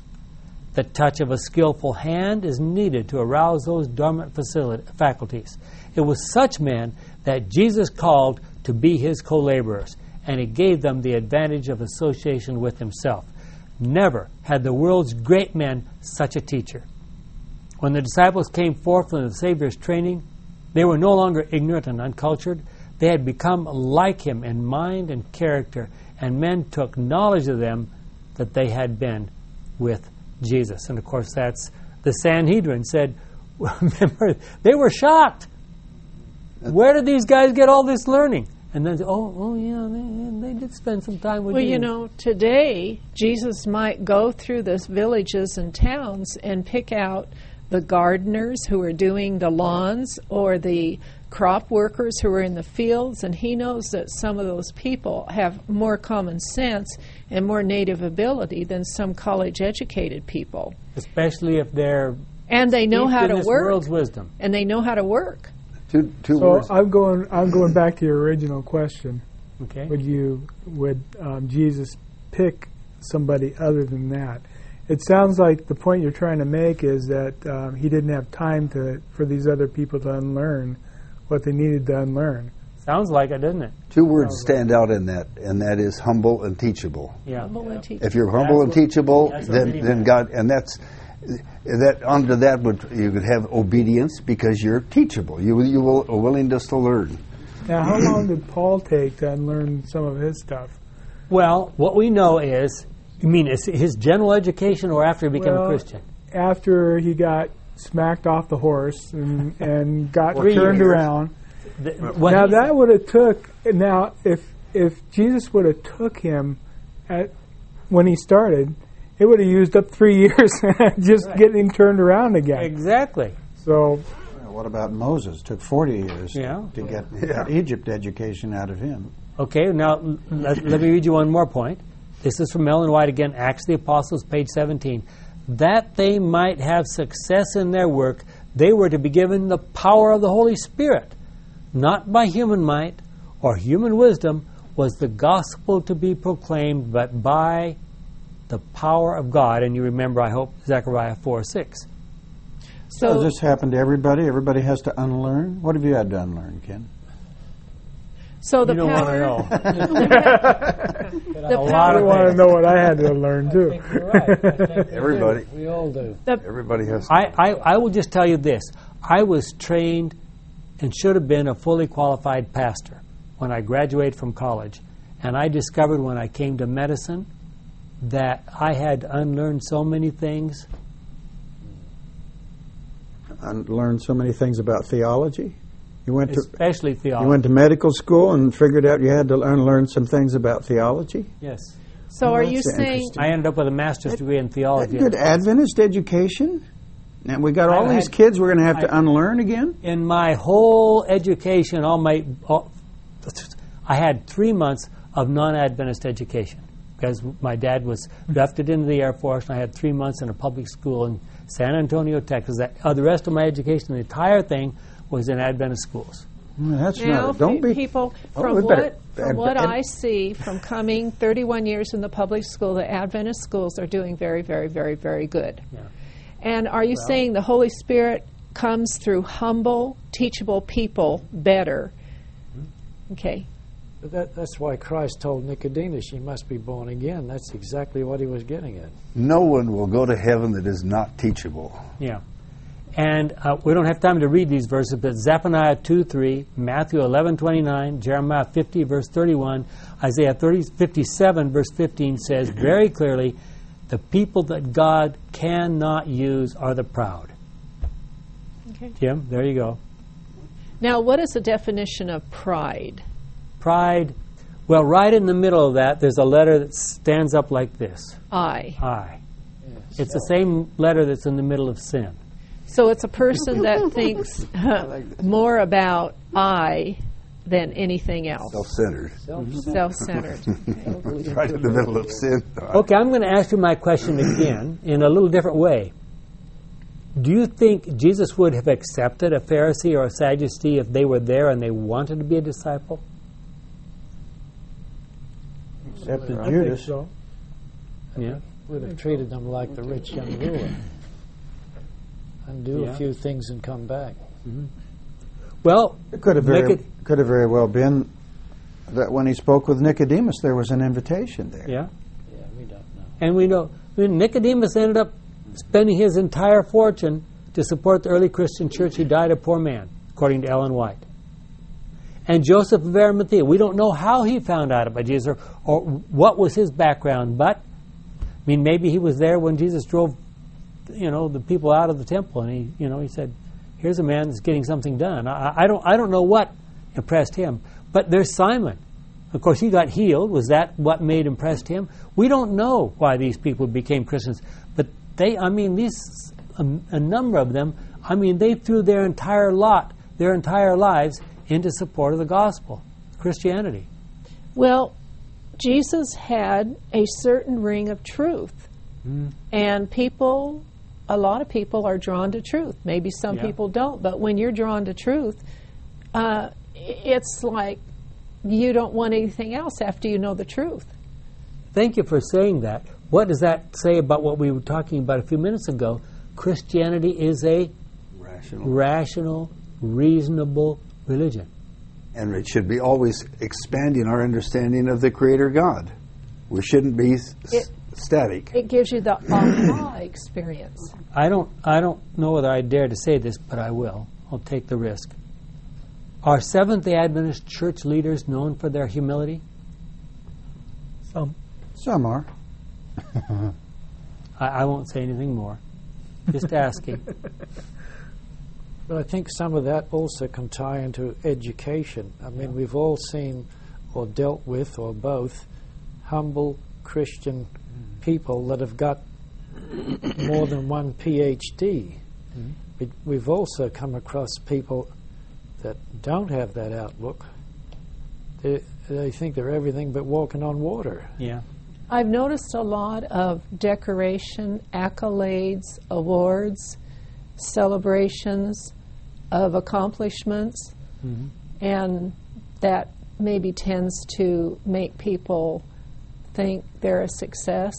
The touch of a skillful hand is needed to arouse those dormant facility, faculties. It was such men that Jesus called to be his co-laborers, and he gave them the advantage of association with himself. Never had the world's great men such a teacher. When the disciples came forth from the Savior's training, they were no longer ignorant and uncultured. They had become like him in mind and character, and men took knowledge of them that they had been with Jesus. And of course, that's the Sanhedrin said, remember, they were shocked. Where did these guys get all this learning? And then, oh, oh yeah, they, they did spend some time with Well, Jesus. you know, today Jesus might go through the villages and towns and pick out the gardeners who are doing the lawns or the crop workers who are in the fields, and he knows that some of those people have more common sense and more native ability than some college-educated people. Especially if they're And they know steeped how in to this work. world's wisdom. And they know how to work. Two, two So words. I'm going. I'm going back to your original question. Okay. Would you? Would um, Jesus pick somebody other than that? It sounds like the point you're trying to make is that um, he didn't have time to for these other people to unlearn what they needed to unlearn. Sounds like it, doesn't it? Two words stand out in that, and that is humble and teachable. Yeah. Humble and teachable. If you're humble That's and what- teachable, that's what then really then matters. God, and that's that. Under that, would you could have obedience because you're teachable. You you will a willingness to learn. Now, how long did Paul take to unlearn some of his stuff? Well, what we know is, you mean is his general education or after he became Well, a Christian? After he got smacked off the horse and, and got Three turned years. around. The- what Now he- that would have took. Now, if if Jesus would have took him at when he started, it would have used up three years just Right. getting him turned around again. Exactly. So Well, what about Moses? It took forty years Yeah. to get Yeah. Egypt education out of him. Okay, now l- let, let me read you one more point. This is from Ellen White again, Acts of the Apostles, page seventeen. That they might have success in their work, they were to be given the power of the Holy Spirit. Not by human might or human wisdom was the gospel to be proclaimed, but by the power of God. And you remember, I hope, Zechariah four six. So does this happen to everybody? Everybody has to unlearn? What have you had to unlearn, Ken? So the You don't power, want to know. the A lot power, I of want to things. know what I had to learn, I too. think you're right. I think we Everybody. do. We all do. Everybody has to. I, I, I will just tell you this. I was trained and should have been a fully qualified pastor when I graduated from college. And I discovered when I came to medicine that I had to unlearn so many things. Unlearn so many things about theology? You went to Especially theology. you went to medical school and figured out you had to unlearn some things about theology? Yes. so Well, are you that's saying, interesting. I ended up with a master's degree in theology. Good Adventist education? And we got all I these had- kids we're going to have to I- unlearn again? In my whole education, all my, all, I had three months of non-Adventist education because my dad was drafted into the Air Force, and I had three months in a public school in San Antonio, Texas. That, uh, the rest of my education, the entire thing, was in Adventist schools. Well, that's now, not. Don't pe- be. people, Oh, from we what, better- from what and- I see from coming thirty-one years in the public school, the Adventist schools are doing very, very, very, very good. Yeah. And are you saying the Holy Spirit comes through humble, teachable people better? Okay. But that, that's why Christ told Nicodemus, you must be born again. That's exactly what he was getting at. No one will go to heaven that is not teachable. Yeah. And uh, we don't have time to read these verses, but Zephaniah two three, Matthew eleven twenty-nine, Jeremiah fifty, verse thirty-one, Isaiah thirty, fifty-seven, verse fifteen says very clearly, the people that God cannot use are the proud. Okay. Jim, there you go. Now, what is the definition of pride? Pride, well, right in the middle of that, there's a letter that stands up like this, I. I. It's the same letter that's in the middle of sin. So it's a person that thinks more about I than anything else. Self-centered. Self-centered. Right in the middle of sin. Okay, I'm going to ask you my question again in a little different way. Do you think Jesus would have accepted a Pharisee or a Sadducee if they were there and they wanted to be a disciple? Except I Judas. think so. Yeah. Would have treated them like the rich young ruler. And do Yeah. a few things and come back. Well, It could have very, Nicod- could have very well been that when he spoke with Nicodemus, there was an invitation there. yeah. Yeah, we don't know. And we know I mean, Nicodemus ended up spending his entire fortune to support the early Christian church. He died a poor man, according to Ellen White. And Joseph of Arimathea, we don't know how he found out about Jesus or, or what was his background, but I mean, maybe he was there when Jesus drove, you know, the people out of the temple, and he, you know, he said, "Here's a man that's getting something done." I, I don't, I don't know what impressed him, but there's Simon. Of course, he got healed. Was that what made impressed him? We don't know why these people became Christians, but they, I mean, these a, a number of them, I mean, they threw their entire lot, their entire lives into support of the gospel, Christianity. Well, Jesus had a certain ring of truth. Mm. And people, a lot of people are drawn to truth. Maybe some Yeah. people don't. But when you're drawn to truth, uh, it's like you don't want anything else after you know the truth. Thank you for saying that. What does that say about what we were talking about a few minutes ago? Christianity is a Rational. rational, reasonable religion. And it should be always expanding our understanding of the Creator God. We shouldn't be s- It- static. It gives you the aha experience. I don't I don't know whether I dare to say this, but I will. I'll take the risk. Are Seventh-day Adventist church leaders known for their humility? Some. Some are. I, I won't say anything more. Just asking. But I think some of that also can tie into education. I mean, we've all seen or dealt with, or both, humble Christian people that have got more than one P H D. Mm-hmm. But we've also come across people that don't have that outlook. They, they think they're everything but walking on water. Yeah. I've noticed a lot of decoration, accolades, awards, celebrations of accomplishments, Mhm. and that maybe tends to make people think they're a success.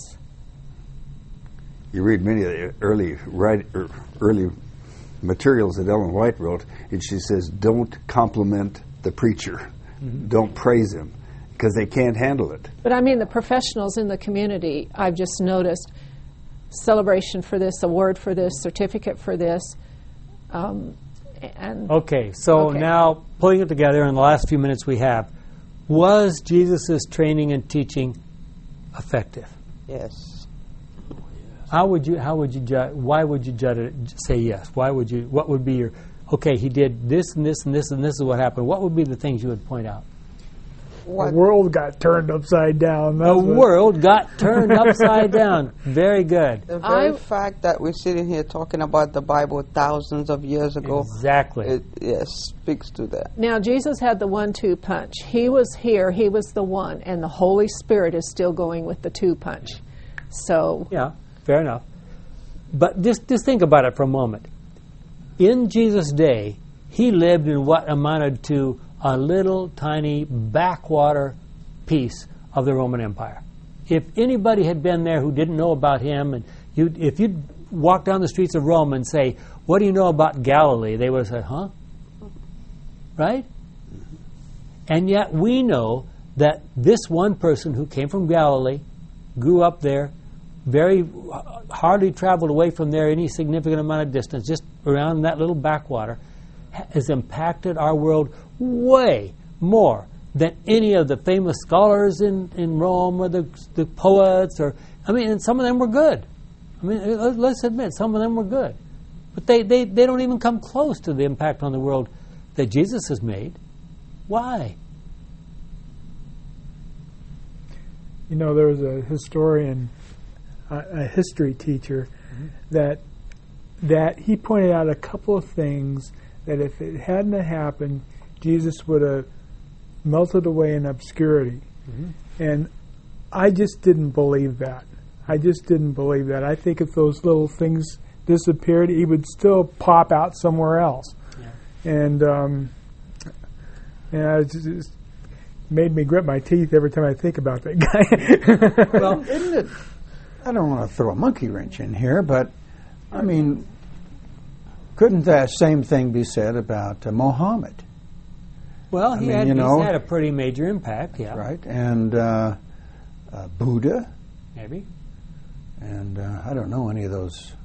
You read many of the early write, er, early materials that Ellen White wrote, and she says, "Don't compliment the preacher, Mm-hmm. don't praise him, because they can't handle it." But I mean, the professionals in the community, I've just noticed celebration for this, award for this, certificate for this. Um, and Okay, so Okay. now pulling it together in the last few minutes we have, was Jesus' training and teaching effective? Yes. How would you? How would you judge? Why would you judge it? Say yes. Why would you? What would be your? Okay, he did this and this and this and this is what happened. What would be the things you would point out? What? The world got turned upside down. The That's what- world got turned upside down. Very good. The very I- fact that we're sitting here talking about the Bible thousands of years ago, Exactly. it yes speaks to that. now Jesus had the one-two punch. He was here, he was the one, and the Holy Spirit is still going with the two punch. So Yeah, fair enough. But just just think about it for a moment. In Jesus' day, he lived in what amounted to a little tiny backwater piece of the Roman Empire. If anybody had been there who didn't know about him, and you, if you'd walk down the streets of Rome and say, "What do you know about Galilee?" they would have said, "Huh?" Right? And yet we know that this one person who came from Galilee, grew up there, very hardly traveled away from there any significant amount of distance, just around that little backwater, has impacted our world way more than any of the famous scholars in, in Rome or the, the poets. Or I mean, and some of them were good. I mean, let- let's admit, some of them were good. But they, they, they don't even come close to the impact on the world that Jesus has made. Why? You know, there was a historian, a, a history teacher, that that he pointed out a couple of things that if it hadn't have happened, Jesus would have melted away in obscurity. And I just didn't believe that. I just didn't believe that. I think if those little things disappeared, he would still pop out somewhere else. And um, yeah, it just, it made me grit my teeth every time I think about that guy. Well, isn't it? I don't want to throw a monkey wrench in here, but I mean, couldn't that same thing be said about uh, Mohammed, Well, I he mean, had, you know- he's had a pretty major impact, yeah. right? And uh, uh, Buddha, Maybe. and uh, I don't know any of those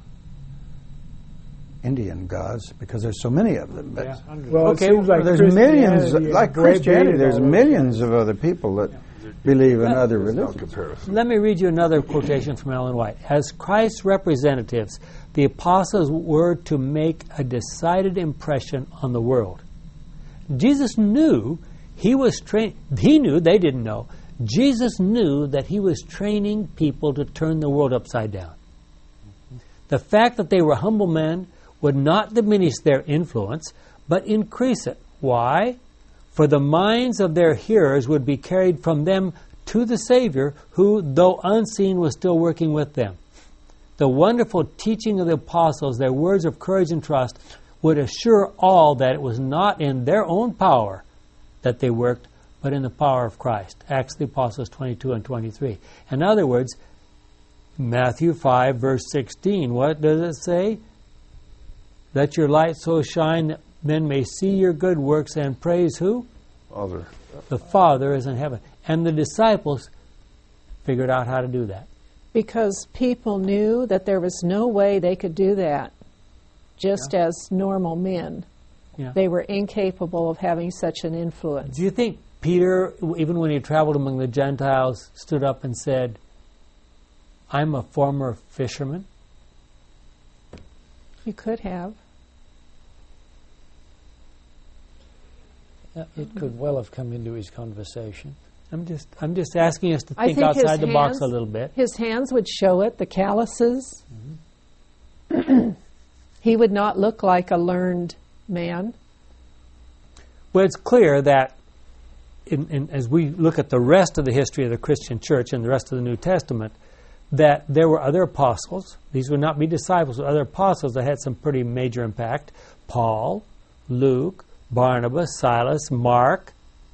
Indian gods because there's so many of them. But Yeah. Well, Okay, it seems like there's millions, Christianity like break Christianity. baited There's all those millions of other people that believe in other There's no religions. comparison. Let me read you another quotation from Ellen White. As Christ's representatives, the apostles were to make a decided impression on the world. Jesus knew he was train. He knew they didn't know. Jesus knew that he was training people to turn the world upside down. The fact that they were humble men would not diminish their influence, but increase it. Why? For the minds of their hearers would be carried from them to the Savior, who, though unseen, was still working with them. The wonderful teaching of the apostles, their words of courage and trust, would assure all that it was not in their own power that they worked, but in the power of Christ. Acts of the Apostles twenty-two and twenty-three. In other words, Matthew five, verse sixteen, what does it say? Let your light so shine that men may see your good works and praise who? Father. The Father is in heaven. And the disciples figured out how to do that. because people knew that there was no way they could do that just as normal men. Yeah. They were incapable of having such an influence. Do you think Peter, even when he traveled among the Gentiles, stood up and said, I'm a former fisherman? You could have. Uh, It could well have come into his conversation. I'm just I'm just asking us to I think think his outside the box a hands- little bit. His hands would show it, the calluses. He would not look like a learned man. Well, it's clear that in, in, as we look at the rest of the history of the Christian church and the rest of the New Testament, that there were other apostles. These would not be disciples, but other apostles that had some pretty major impact. Paul, Luke, Barnabas, Silas, Mark.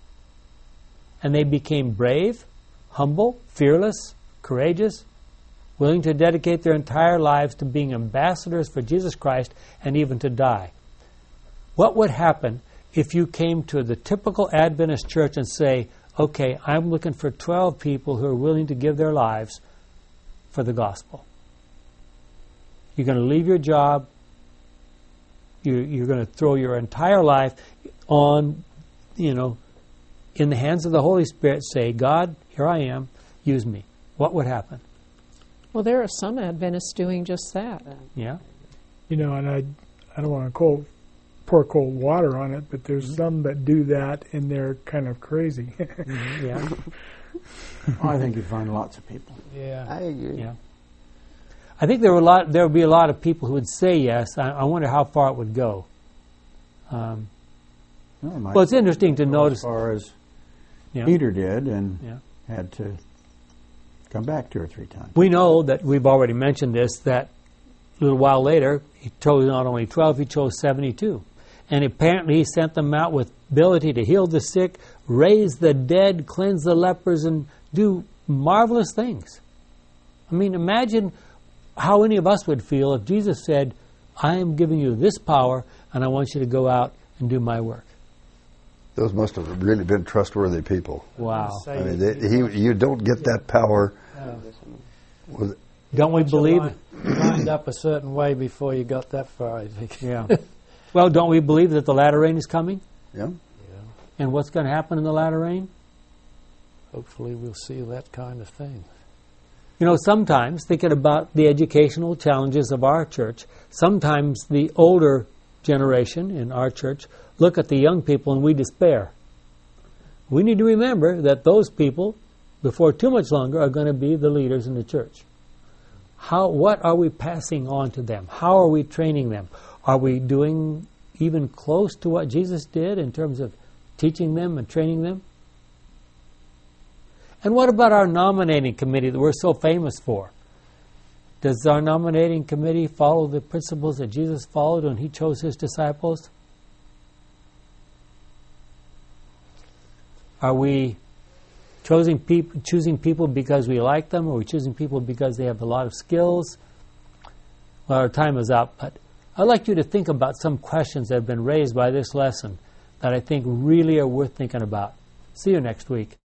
And they became brave, humble, fearless, courageous, willing to dedicate their entire lives to being ambassadors for Jesus Christ and even to die. What would happen if you came to the typical Adventist church and say, okay, I'm looking for twelve people who are willing to give their lives for the gospel. You're going to leave your job. You're, you're going to throw your entire life on, you know, in the hands of the Holy Spirit, say, God, here I am, use me. What would happen? Well, there are some Adventists doing just that. Yeah. You know, and I, I don't want to cold, pour cold water on it, but there's mm-hmm. some that do that, and they're kind of crazy. mm-hmm. Yeah. I think you'd find lots of people. Yeah. I agree. Yeah. I think there were a lot. There would be a lot of people who would say yes. I, I wonder how far it would go. Um, well, it well, it's interesting to notice. As far as yeah. Peter did, and yeah. had to come back two or three times. We know that we've already mentioned this, that a little while later, he chose not only twelve, he chose seventy-two. And apparently he sent them out with ability to heal the sick, raise the dead, cleanse the lepers, and do marvelous things. I mean, imagine how any of us would feel if Jesus said, I am giving you this power, and I want you to go out and do my work. Those must have really been trustworthy people. Wow. I mean, they, he, you don't get that power. Yeah. With, Don't we believe it? Lined up a certain way before you got that far, I think. Yeah. Well, don't we believe that the latter rain is coming? yeah. Yeah. And what's going to happen in the latter rain? Hopefully we'll see that kind of thing. You know, sometimes, thinking about the educational challenges of our church, sometimes the older generation in our church look at the young people and we despair. We need to remember that those people, before too much longer, are going to be the leaders in the church. How? What are we passing on to them? How are we training them? Are we doing even close to what Jesus did in terms of teaching them and training them? And what about our nominating committee that we're so famous for? Does our nominating committee follow the principles that Jesus followed when he chose his disciples? Are we choosing people, choosing people because we like them, or are we choosing people because they have a lot of skills? Well, our time is up, but I'd like you to think about some questions that have been raised by this lesson that I think really are worth thinking about. See you next week.